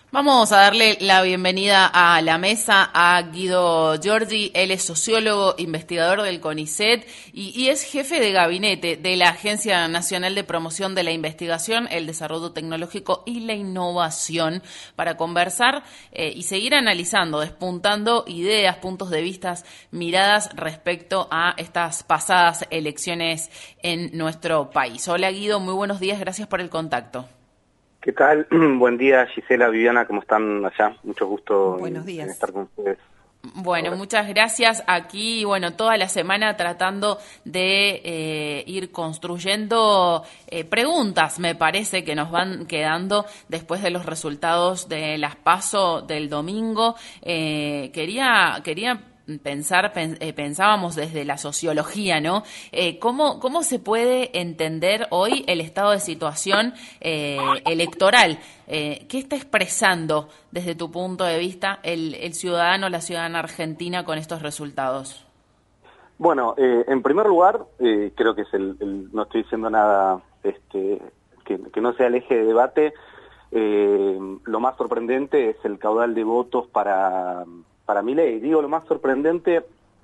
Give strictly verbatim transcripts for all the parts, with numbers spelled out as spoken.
Vamos a darle la bienvenida a la mesa a Guido Giorgi. Él es sociólogo, investigador del CONICET y, y es jefe de gabinete de la Agencia Nacional de Promoción de la Investigación, el Desarrollo Tecnológico y la Innovación, para conversar eh, y seguir analizando, despuntando ideas, puntos de vista, miradas respecto a estas pasadas elecciones en nuestro país. Hola Guido, muy buenos días, gracias por el contacto. ¿Qué tal? Buen día, Gisela, Viviana, ¿cómo están allá? Mucho gusto Buenos en, días. en estar con ustedes. Bueno, Ahora. muchas gracias. Aquí, bueno, toda la semana tratando de eh, ir construyendo eh, preguntas, me parece, que nos van quedando después de los resultados de las PASO del domingo. Eh, quería, quería pensar, pen, eh, pensábamos desde la sociología, ¿no? Eh, ¿cómo, ¿Cómo se puede entender hoy el estado de situación eh, electoral? Eh, ¿Qué está expresando desde tu punto de vista el, el ciudadano, la ciudadana argentina con estos resultados? Bueno, eh, en primer lugar, eh, creo que es el, el, no estoy diciendo nada este, que, que no sea el eje de debate. Eh, lo más sorprendente es el caudal de votos para, para Milei. Digo lo más sorprendente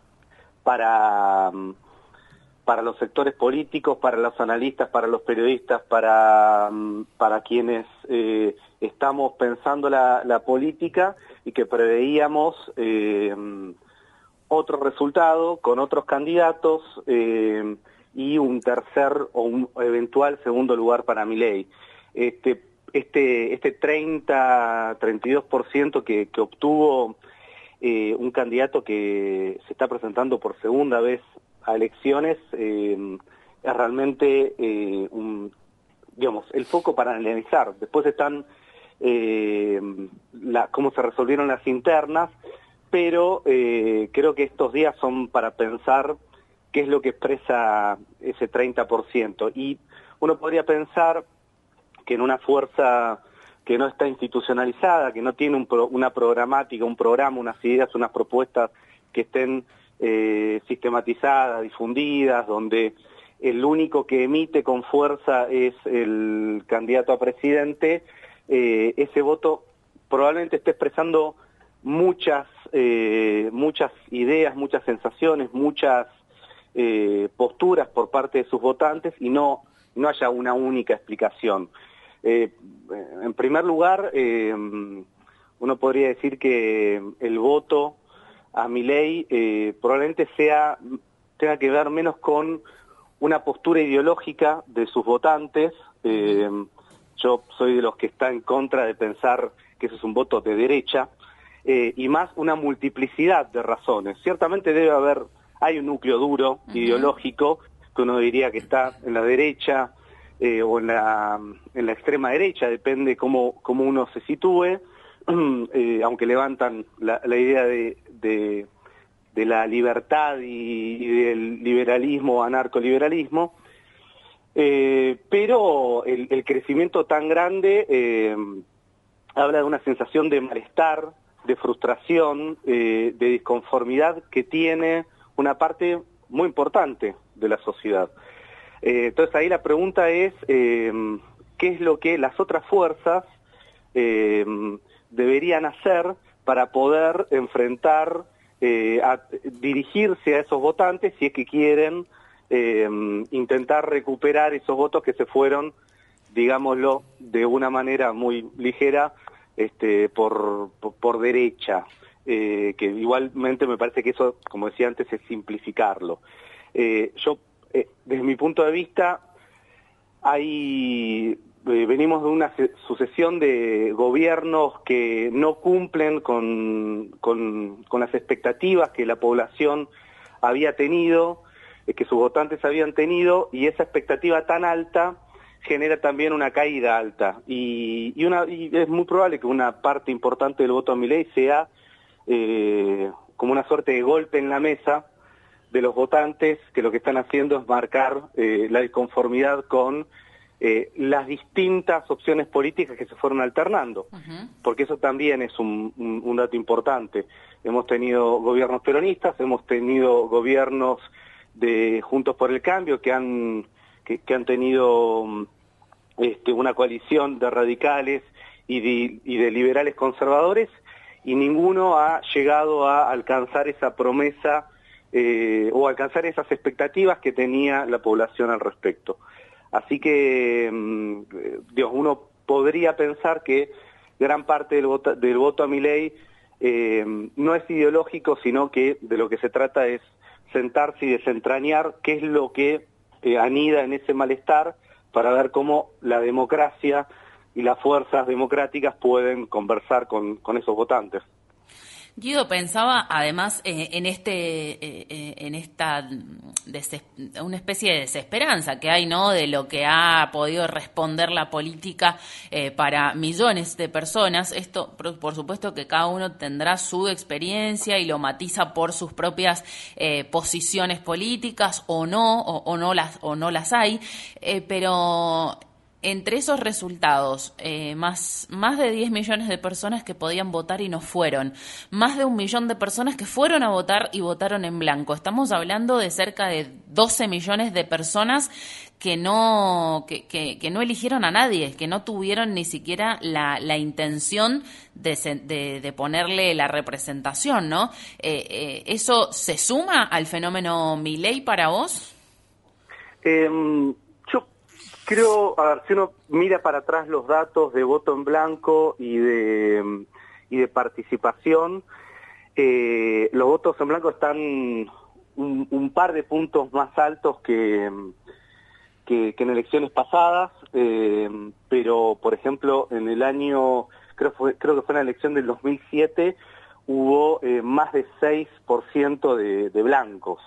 para, para los sectores políticos, para los analistas, para los periodistas, para, para quienes eh, estamos pensando la, la política y que preveíamos eh, otro resultado con otros candidatos eh, y un tercer o un eventual segundo lugar para Milei. Este, este, este treinta, treinta y dos por ciento que, que obtuvo eh, un candidato que se está presentando por segunda vez a elecciones eh, es realmente eh, un, digamos, el foco para analizar. Después están eh, la, cómo se resolvieron las internas, pero eh, creo que estos días son para pensar qué es lo que expresa ese treinta por ciento. Y uno podría pensar que en una fuerza que no está institucionalizada, que no tiene un pro, una programática, un programa, unas ideas, unas propuestas que estén eh, sistematizadas, difundidas, donde el único que emite con fuerza es el candidato a presidente, eh, ese voto probablemente esté expresando muchas, eh, muchas ideas, muchas sensaciones, muchas eh, posturas por parte de sus votantes y no, no haya una única explicación. Eh, en primer lugar, eh, uno podría decir que el voto a Milei eh, probablemente sea, tenga que ver menos con una postura ideológica de sus votantes. Eh, yo soy de los que está en contra de pensar que ese es un voto de derecha, eh, y más una multiplicidad de razones. Ciertamente debe haber, hay un núcleo duro, uh-huh. ideológico, que uno diría que está en la derecha, Eh, o en la, en la extrema derecha, depende cómo, cómo uno se sitúe, eh, aunque levantan la, la idea de, de, de la libertad y, y del liberalismo, anarcoliberalismo, eh, pero el, el crecimiento tan grande eh, habla de una sensación de malestar, de frustración, eh, de disconformidad que tiene una parte muy importante de la sociedad. Eh, entonces ahí la pregunta es, eh, ¿qué es lo que las otras fuerzas eh, deberían hacer para poder enfrentar, eh, a, dirigirse a esos votantes si es que quieren eh, intentar recuperar esos votos que se fueron, digámoslo, de una manera muy ligera este, por, por, por derecha, eh, que igualmente me parece que eso, como decía antes, es simplificarlo. Eh, yo Eh, desde mi punto de vista, hay, eh, venimos de una sucesión de gobiernos que no cumplen con, con, con las expectativas que la población había tenido, eh, que sus votantes habían tenido, y esa expectativa tan alta genera también una caída alta. Y, y, una, y es muy probable que una parte importante del voto a Milei sea eh, como una suerte de golpe en la mesa de los votantes, que lo que están haciendo es marcar eh, la disconformidad con eh, las distintas opciones políticas que se fueron alternando, uh-huh. porque eso también es un, un, un dato importante. Hemos tenido gobiernos peronistas, hemos tenido gobiernos de Juntos por el Cambio que han, que, que han tenido este, una coalición de radicales y de, y de liberales conservadores, y ninguno ha llegado a alcanzar esa promesa eh, o alcanzar esas expectativas que tenía la población al respecto. Así que, Dios, uno podría pensar que gran parte del voto, del voto a Milei eh, no es ideológico, sino que de lo que se trata es sentarse y desentrañar qué es lo que eh, anida en ese malestar, para ver cómo la democracia y las fuerzas democráticas pueden conversar con, con esos votantes. Guido, pensaba además eh, en este eh, en esta deses- una especie de desesperanza que hay, ¿no?, de lo que ha podido responder la política eh, para millones de personas. Esto, por, por supuesto que cada uno tendrá su experiencia y lo matiza por sus propias eh, posiciones políticas o no, o, o no las o no las hay, eh, pero entre esos resultados, eh, más, más de diez millones de personas que podían votar y no fueron, más de un millón de personas que fueron a votar y votaron en blanco. Estamos hablando de cerca de doce millones de personas que no, que, que, que no eligieron a nadie, que no tuvieron ni siquiera la, la intención de, de, de ponerle la representación, ¿no? Eh, eh, ¿Eso se suma al fenómeno Milei para vos? Eh, yo creo, a ver, si uno mira para atrás los datos de voto en blanco y de, y de participación, eh, los votos en blanco están un, un par de puntos más altos que, que, que en elecciones pasadas, eh, pero por ejemplo en el año, creo, fue, creo que fue en la elección del dos mil siete, hubo eh, más de seis por ciento de, de blancos.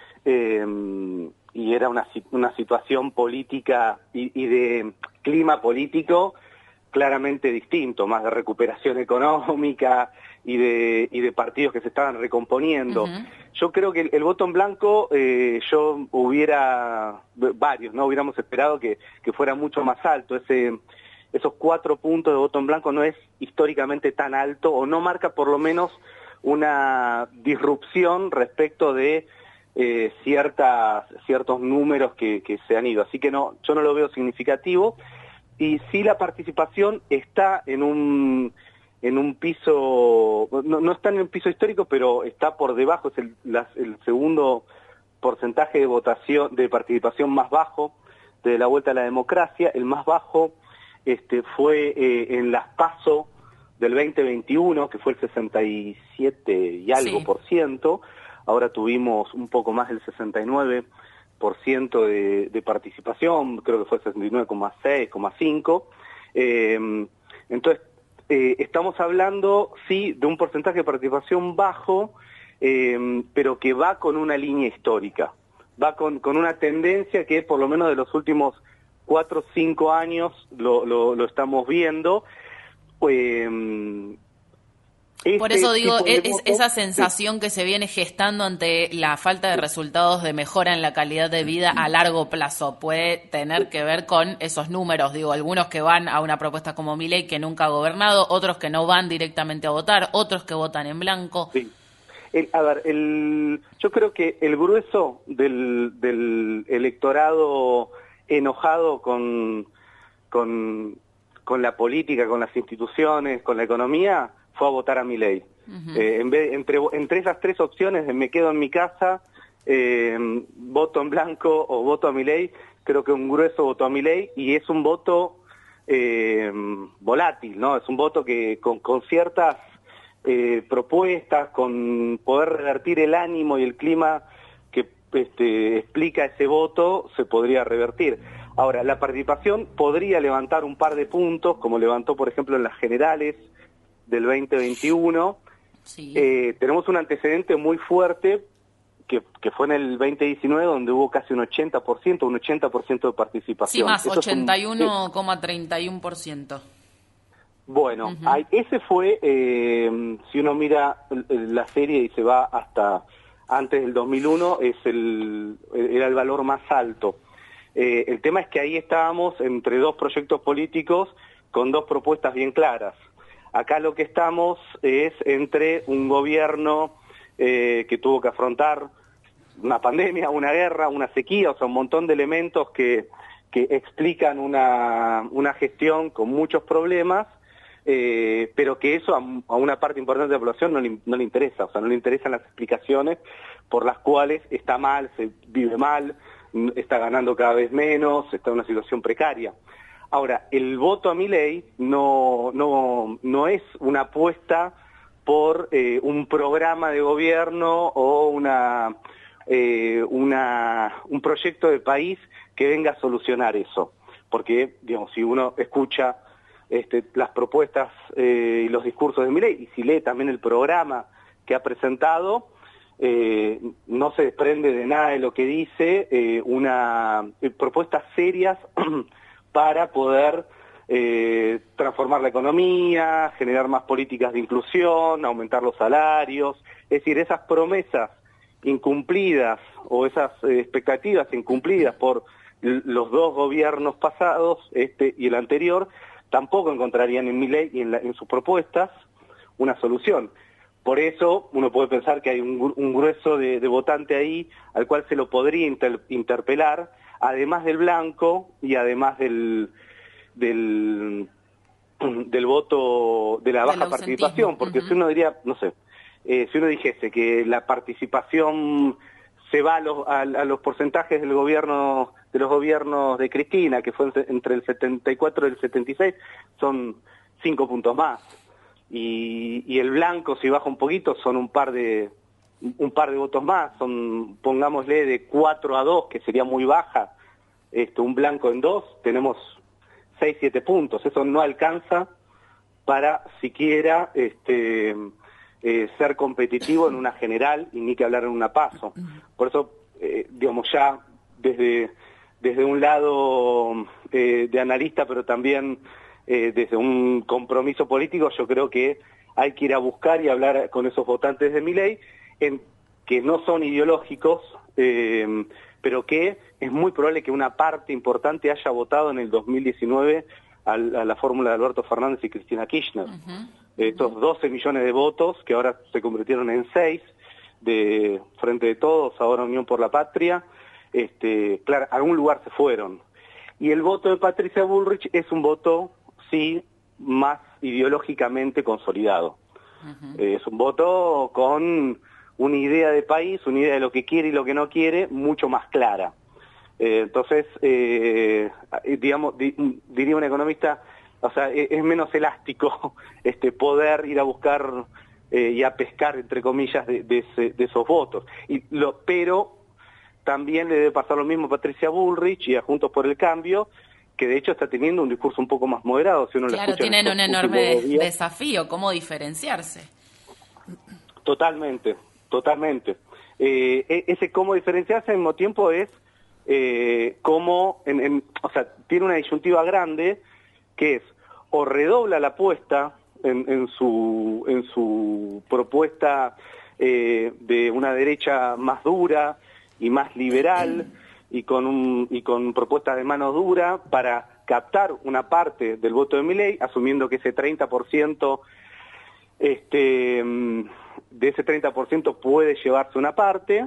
Eh, y era una, una situación política y, y de clima político claramente distinto, más de recuperación económica y de, y de partidos que se estaban recomponiendo. Uh-huh. Yo creo que el, el voto en blanco, eh, yo hubiera, varios, ¿no? Hubiéramos esperado que, que fuera mucho más alto. Ese, esos cuatro puntos de voto en blanco no es históricamente tan alto, o no marca por lo menos una disrupción respecto de Eh, ciertas, ciertos números que, que se han ido, así que no, yo no lo veo significativo, y sí la participación está en un en un piso, no, no está en un piso histórico, pero está por debajo, es el, la, el segundo porcentaje de votación, de participación más bajo de la vuelta a la democracia. El más bajo este, fue eh, en las PASO del veinte veintiuno, que fue el sesenta y siete y algo sí. por ciento. Ahora tuvimos un poco más del sesenta y nueve por ciento de, de participación, creo que fue sesenta y nueve coma seis, coma cinco. Eh, entonces, eh, estamos hablando, sí, de un porcentaje de participación bajo, eh, pero que va con una línea histórica, va con, con una tendencia que por lo menos de los últimos cuatro o cinco años lo, lo, lo estamos viendo. Eh, Este Por eso digo, es, voto, esa sensación sí. que se viene gestando ante la falta de resultados de mejora en la calidad de vida a largo plazo puede tener que ver con esos números. Digo, algunos que van a una propuesta como Milei, que nunca ha gobernado, otros que no van directamente a votar, otros que votan en blanco. Sí. El, a ver, el, yo creo que el grueso del, del electorado enojado con, con, con la política, con las instituciones, con la economía, fue a votar a Milei. Uh-huh. eh, en vez, entre, entre esas tres opciones de me quedo en mi casa, eh, voto en blanco o voto a Milei, creo que un grueso votó a Milei, y es un voto eh, volátil, ¿no? Es un voto que con, con ciertas eh, propuestas, con poder revertir el ánimo y el clima que este, explica ese voto, se podría revertir. Ahora, la participación podría levantar un par de puntos, como levantó, por ejemplo, en las generales del veinte veintiuno. Sí. Eh, tenemos un antecedente muy fuerte que, que fue en el veinte diecinueve, donde hubo casi un ochenta por ciento, un ochenta por ciento de participación. Sí, más, Eso ochenta y uno coma treinta y uno por ciento. Bueno, uh-huh. hay, ese fue, eh, si uno mira la serie y se va hasta antes del dos mil uno, es el, era el valor más alto. Eh, el tema es que ahí estábamos entre dos proyectos políticos con dos propuestas bien claras. Acá lo que estamos es entre un gobierno eh, que tuvo que afrontar una pandemia, una guerra, una sequía, o sea, un montón de elementos que, que explican una, una gestión con muchos problemas, eh, pero que eso a, a una parte importante de la población no le, no le interesa, o sea, no le interesan las explicaciones por las cuales está mal, se vive mal, está ganando cada vez menos, está en una situación precaria. Ahora, el voto a Milei no, no, no es una apuesta por eh, un programa de gobierno o una, eh, una, un proyecto de país que venga a solucionar eso. Porque, digamos, si uno escucha este, las propuestas eh, y los discursos de Milei, y si lee también el programa que ha presentado, eh, no se desprende de nada de lo que dice, eh, una eh, propuestas serias para poder eh, transformar la economía, generar más políticas de inclusión, aumentar los salarios, es decir, esas promesas incumplidas o esas eh, expectativas incumplidas por los dos gobiernos pasados, este y el anterior, tampoco encontrarían en Milei y en, la, en sus propuestas una solución. Por eso uno puede pensar que hay un, un grueso de, de votante ahí al cual se lo podría inter, interpelar, además del blanco y además del, del, del voto de la baja participación, porque uh-huh. si uno diría, no sé, eh, si uno dijese que la participación se va a los, a, a los porcentajes del gobierno, de los gobiernos de Cristina, que fue entre el setenta y cuatro y el setenta y seis, son cinco puntos más. Y, y el blanco, si baja un poquito, son un par de un par de votos más, son, pongámosle, de cuatro a dos, que sería muy baja, esto, un blanco en dos, tenemos seis, siete puntos, eso no alcanza para siquiera este, eh, ser competitivo en una general y ni que hablar en una PASO. Por eso, eh, digamos, ya desde, desde un lado eh, de analista, pero también eh, desde un compromiso político, yo creo que hay que ir a buscar y hablar con esos votantes de Milei, en, que no son ideológicos, eh, pero que es muy probable que una parte importante haya votado en el dos mil diecinueve a, a la fórmula de Alberto Fernández y Cristina Kirchner. Uh-huh. Estos doce millones de votos, que ahora se convirtieron en seis, de Frente de Todos, ahora Unión por la Patria, este, claro, a algún lugar se fueron. Y el voto de Patricia Bullrich es un voto, sí, más ideológicamente consolidado. Uh-huh. Eh, es un voto con una idea de país, una idea de lo que quiere y lo que no quiere, mucho más clara. Eh, entonces, eh, digamos, di, diría un economista, o sea, es, es menos elástico este, poder ir a buscar eh, y a pescar, entre comillas, de, de, ese, de esos votos. Y lo, pero también le debe pasar lo mismo a Patricia Bullrich y a Juntos por el Cambio, que de hecho está teniendo un discurso un poco más moderado. Si uno claro, tienen un enorme desafío, ¿cómo diferenciarse? Totalmente. Totalmente. Eh, ese cómo diferenciarse al mismo tiempo es eh, cómo, en, en, o sea, tiene una disyuntiva grande que es o redobla la apuesta en, en, su, en su propuesta eh, de una derecha más dura y más liberal y con, un, y con propuestas de mano dura para captar una parte del voto de Milei, asumiendo que ese treinta por ciento este, de ese treinta por ciento puede llevarse una parte,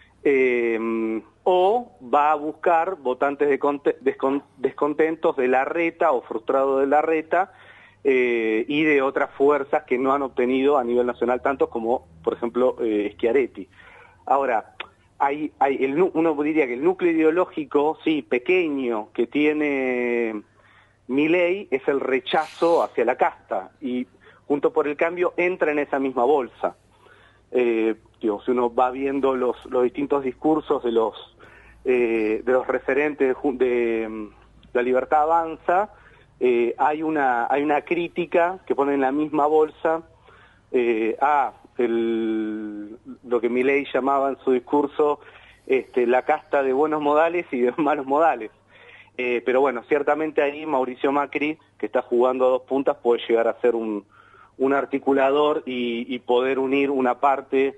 eh, o va a buscar votantes descontentos de Larreta o frustrados de Larreta eh, y de otras fuerzas que no han obtenido a nivel nacional tanto como, por ejemplo, eh, Schiaretti. Ahora, hay, hay el, uno diría que el núcleo ideológico, sí, pequeño, que tiene Milei es el rechazo hacia la casta, y Juntos por el Cambio entra en esa misma bolsa. Eh, digo, si uno va viendo los, los distintos discursos de los, eh, de los referentes de, de La Libertad Avanza, eh, hay, una, hay una crítica que pone en la misma bolsa eh, a el, lo que Milei llamaba en su discurso este, la casta de buenos modales y de malos modales. Eh, pero bueno, ciertamente ahí Mauricio Macri, que está jugando a dos puntas, puede llegar a ser un, un articulador y, y poder unir una parte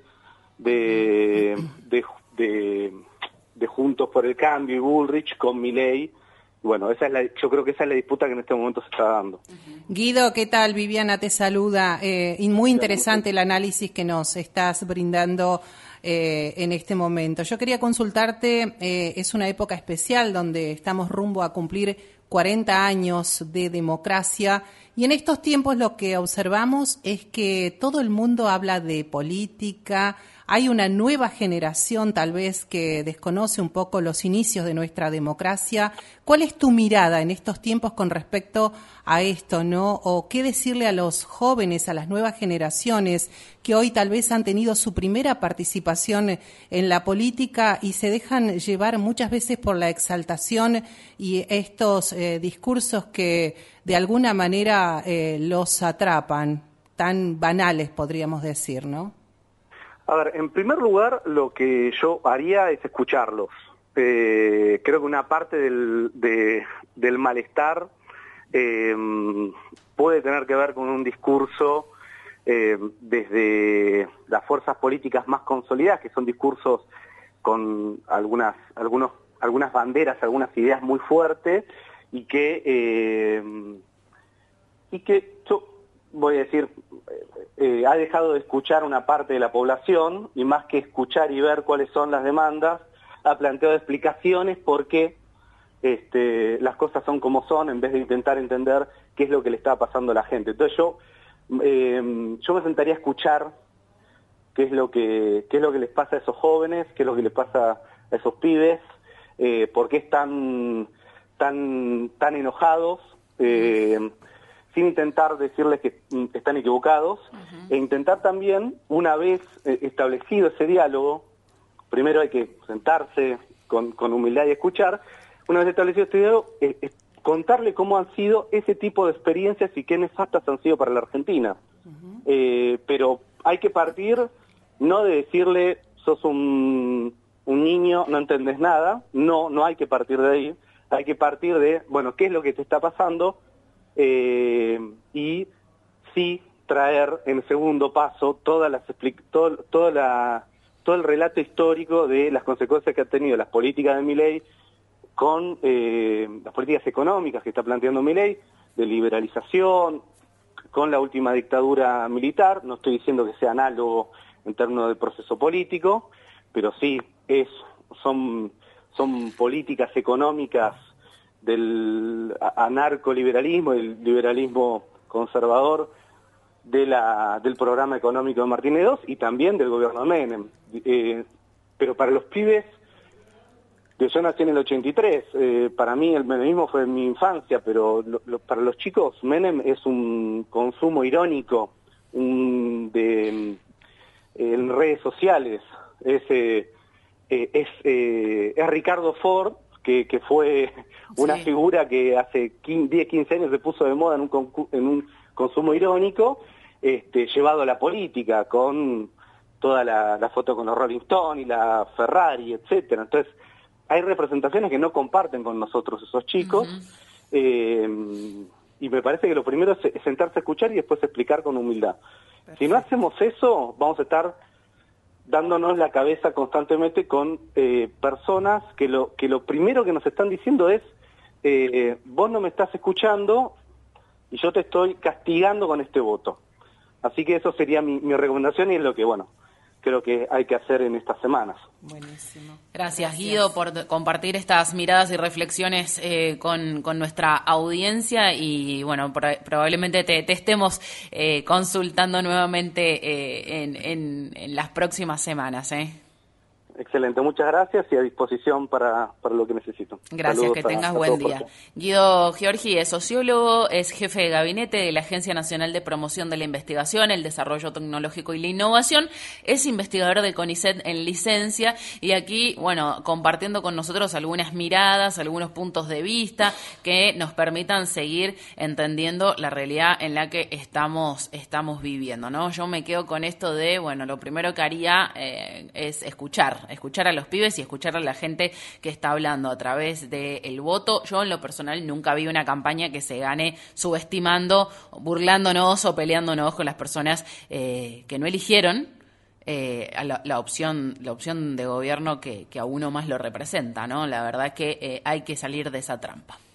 de, de, de, de Juntos por el Cambio y Bullrich con Milei. Bueno, esa es la, yo creo que esa es la disputa que en este momento se está dando. Guido, ¿qué tal? Viviana te saluda. Eh, y muy interesante el análisis que nos estás brindando eh, en este momento. Yo quería consultarte, eh, es una época especial donde estamos rumbo a cumplir cuarenta años de democracia Y en estos tiempos lo que observamos es que todo el mundo habla de política, hay una nueva generación tal vez que desconoce un poco los inicios de nuestra democracia. ¿Cuál es tu mirada en estos tiempos con respecto a esto, no? O qué decirle a los jóvenes, a las nuevas generaciones que hoy tal vez han tenido su primera participación en la política y se dejan llevar muchas veces por la exaltación y estos eh, discursos que de alguna manera eh, los atrapan, tan banales podríamos decir, ¿no? A ver, en primer lugar, lo que yo haría es escucharlos. Eh, creo que una parte del, de, del malestar eh, puede tener que ver con un discurso eh, desde las fuerzas políticas más consolidadas, que son discursos con algunas, algunos, algunas banderas, algunas ideas muy fuertes, y que, eh, y que yo voy a decir, eh, ha dejado de escuchar una parte de la población, y más que escuchar y ver cuáles son las demandas, ha planteado explicaciones por qué este, las cosas son como son, en vez de intentar entender qué es lo que le está pasando a la gente. Entonces yo, eh, yo me sentaría a escuchar qué es lo que, qué es lo que les pasa a esos jóvenes, qué es lo que les pasa a esos pibes, eh, por qué están tan, tan enojados, eh, sin intentar decirles que están equivocados, uh-huh. e intentar también, una vez establecido ese diálogo, primero hay que sentarse con, con humildad y escuchar, una vez establecido este diálogo, eh, eh, contarle cómo han sido ese tipo de experiencias y qué nefastas han sido para la Argentina. Uh-huh. Eh, pero hay que partir, no de decirle, sos un, un niño, no entendés nada, no, no hay que partir de ahí, hay que partir de, bueno, ¿qué es lo que te está pasando? Eh, y sí traer en segundo paso todas las todo, toda la, todo el relato histórico de las consecuencias que han tenido las políticas de Milei con eh, las políticas económicas que está planteando Milei, de liberalización, con la última dictadura militar. No estoy diciendo que sea análogo en términos de proceso político, pero sí es, son, son políticas económicas del anarcoliberalismo, el liberalismo conservador de la, del programa económico de Martínez dos y también del gobierno de Menem. Eh, pero para los pibes, que yo nací en el ochenta y tres, eh, para mí el menemismo fue en mi infancia, pero lo, lo, para los chicos Menem es un consumo irónico un, de, en redes sociales. Es, eh, eh, es, eh, es Ricardo Ford, Que, que fue una sí. figura que hace diez, quince años se puso de moda en un, concu- en un consumo irónico, este, llevado a la política, con toda la, la foto con los Rolling Stones y la Ferrari, etcétera. Entonces, hay representaciones que no comparten con nosotros esos chicos, uh-huh. eh, y me parece que lo primero es sentarse a escuchar y después explicar con humildad. Perfecto. Si no hacemos eso, vamos a estar dándonos la cabeza constantemente con eh, personas que lo que lo primero que nos están diciendo es eh, vos no me estás escuchando y yo te estoy castigando con este voto. Así que eso sería mi, mi recomendación y es lo que, bueno, creo que hay que hacer en estas semanas. Buenísimo. Gracias, Gracias. Guido, por compartir estas miradas y reflexiones eh, con, con nuestra audiencia y, bueno, por, probablemente te, te estemos eh, consultando nuevamente eh, en, en, en las próximas semanas, ¿eh? Excelente, muchas gracias y a disposición para, para lo que necesito. Gracias, Saludos que tengas a, a buen día. Guido Giorgi es sociólogo, es jefe de gabinete de la Agencia Nacional de Promoción de la Investigación, el Desarrollo Tecnológico y la Innovación, es investigador del CONICET en licencia y aquí, bueno, compartiendo con nosotros algunas miradas, algunos puntos de vista que nos permitan seguir entendiendo la realidad en la que estamos, estamos viviendo, ¿no? Yo me quedo con esto de, bueno, lo primero que haría eh, es escuchar, escuchar a los pibes y escuchar a la gente que está hablando a través del voto. Yo en lo personal nunca vi una campaña que se gane subestimando, burlándonos o peleándonos con las personas eh, que no eligieron eh, a la, la opción la opción de gobierno que, que a uno más lo representa, ¿no? La verdad que eh, hay que salir de esa trampa.